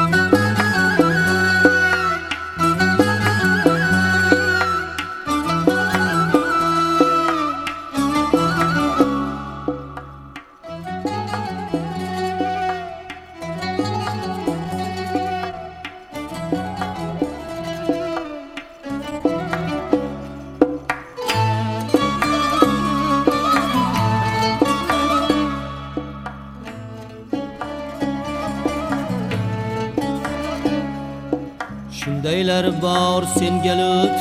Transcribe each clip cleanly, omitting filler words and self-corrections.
Shundaylar bor senga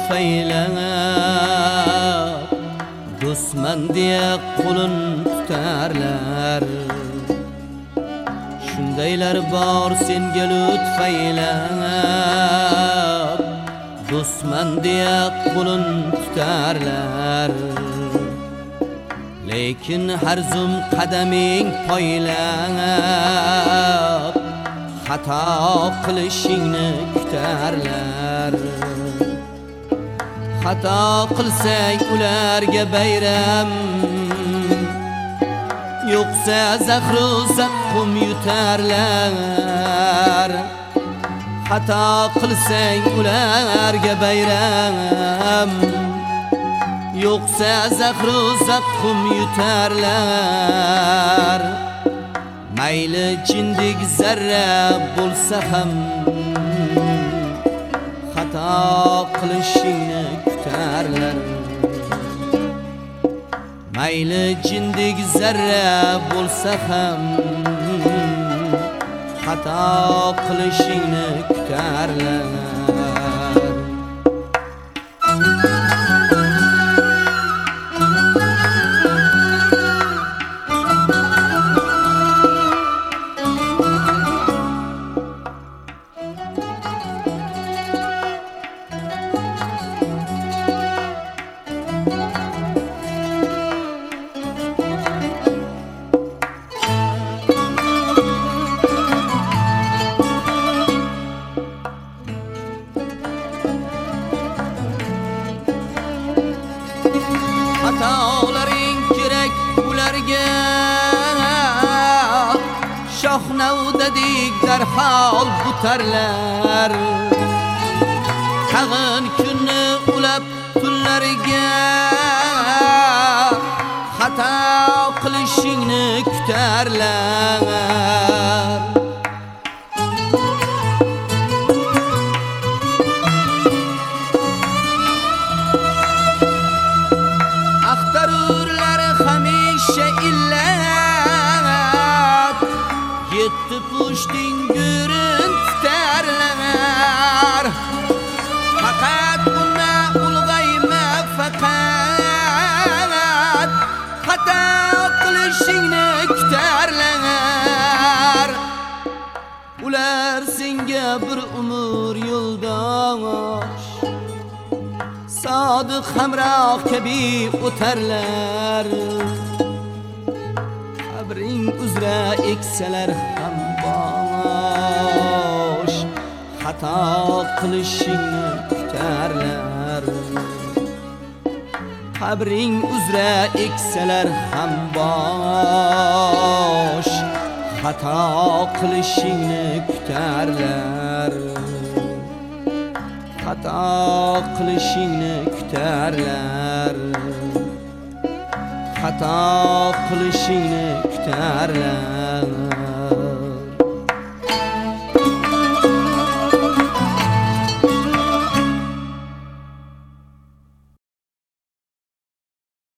lutfaylab, do'stman deya qo'lin tutarlar. Shundaylar bor senga lutfaylab, do'stman deya qo'lin tutarlar. Lekin har zum qadaming poylab, xato qilishingni kutarlar. Xato qilsang ularga bayram, yo'qsa zahru zaqqum yutarlar. Xato qilsang ularga bayram, yo'qsa zahru zaqqum yutarlar. Mayli jindik zarra bo'lsa ham, xato qilishingni kutarlar. Mayli jindik zarra bo'lsa ham, xato qilishingni kutarlar. Xatolaring kerak ularga, shohnavdadek darhol butarlar. Tag'in kunni ulab tunlariga, xato qilishingni kutarlar. Yetti pushting gurin tutarlar. Faqat bunda ulg'ayma, faqat xato qilishingni kutarlar. Ular senga bir umr yo'ldosh, sodiq hamroh kabi o'tarlar. Qabring uzra eksalar ham bosh, xato qilishingni kutarlar. Qabring uzra eksalar ham bosh, xato qilishingni kutarlar. Xato qilishingni kutarlar. Xato qilishingni kutarlar.